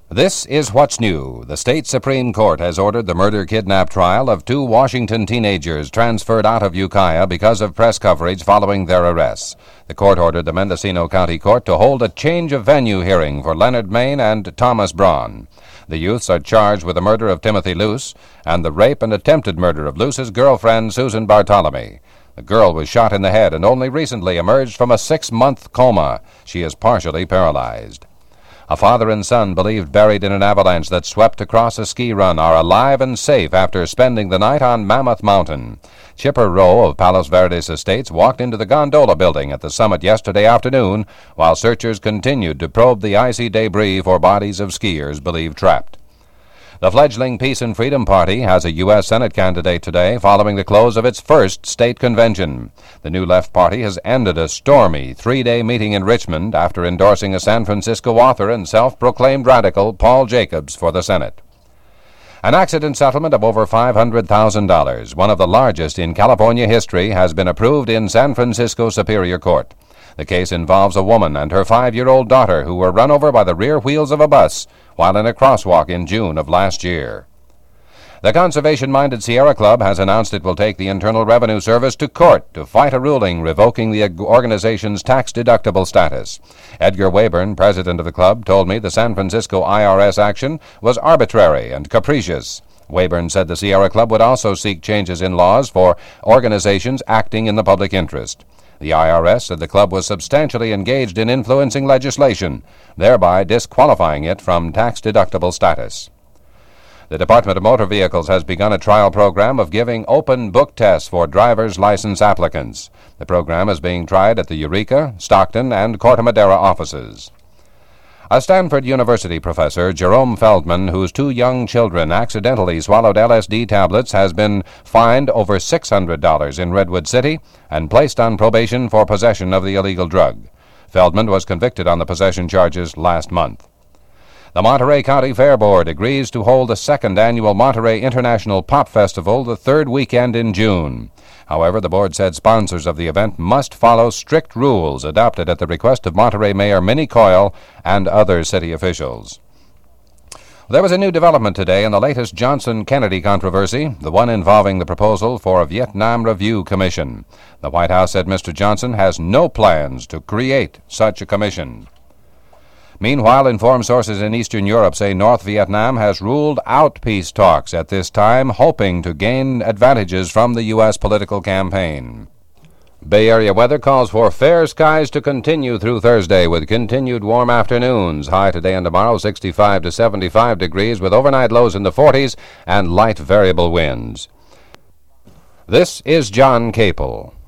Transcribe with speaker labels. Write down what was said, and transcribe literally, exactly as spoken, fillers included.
Speaker 1: This is what's new. The state Supreme Court has ordered the murder-kidnap trial of two Washington teenagers transferred out of Ukiah because of press coverage following their arrests. The court ordered the Mendocino County Court to hold a change of venue hearing for Leonard Main and Thomas Braun. The youths are charged with the murder of Timothy Luce and the rape and attempted murder of Luce's girlfriend, Susan Bartolome. The girl was shot in the head and only recently emerged from a six-month coma. She is partially paralyzed. A father and son believed buried in an avalanche that swept across a ski run are alive and safe after spending the night on Mammoth Mountain. Chipper Rowe of Palos Verdes Estates walked into the gondola building at the summit yesterday afternoon while searchers continued to probe the icy debris for bodies of skiers believed trapped. The fledgling Peace and Freedom Party has a U S Senate candidate today following the close of its first state convention. The New Left Party has ended a stormy three-day meeting in Richmond after endorsing a San Francisco author and self-proclaimed radical, Paul Jacobs, for the Senate. An accident settlement of over five hundred thousand dollars, one of the largest in California history, has been approved in San Francisco Superior Court. The case involves a woman and her five-year-old daughter who were run over by the rear wheels of a bus while in a crosswalk in June of last year. The conservation-minded Sierra Club has announced it will take the Internal Revenue Service to court to fight a ruling revoking the organization's tax-deductible status. Edgar Wayburn, president of the club, told me the San Francisco I R S action was arbitrary and capricious. Wayburn said the Sierra Club would also seek changes in laws for organizations acting in the public interest. The I R S said the club was substantially engaged in influencing legislation, thereby disqualifying it from tax-deductible status. The Department of Motor Vehicles has begun a trial program of giving open book tests for driver's license applicants. The program is being tried at the Eureka, Stockton, and Corte Madera offices. A Stanford University professor, Jerome Feldman, whose two young children accidentally swallowed L S D tablets, has been fined over six hundred dollars in Redwood City and placed on probation for possession of the illegal drug. Feldman was convicted on the possession charges last month. The Monterey County Fair Board agrees to hold the second annual Monterey International Pop Festival the third weekend in June. However, the board said sponsors of the event must follow strict rules adopted at the request of Monterey Mayor Minnie Coyle and other city officials. There was a new development today in the latest Johnson-Kennedy controversy, the one involving the proposal for a Vietnam Review Commission. The White House said Mister Johnson has no plans to create such a commission. Meanwhile, informed sources in Eastern Europe say North Vietnam has ruled out peace talks at this time, hoping to gain advantages from the U S political campaign. Bay Area weather calls for fair skies to continue through Thursday with continued warm afternoons. High today and tomorrow sixty-five to seventy-five degrees with overnight lows in the forties and light variable winds. This is John Capel.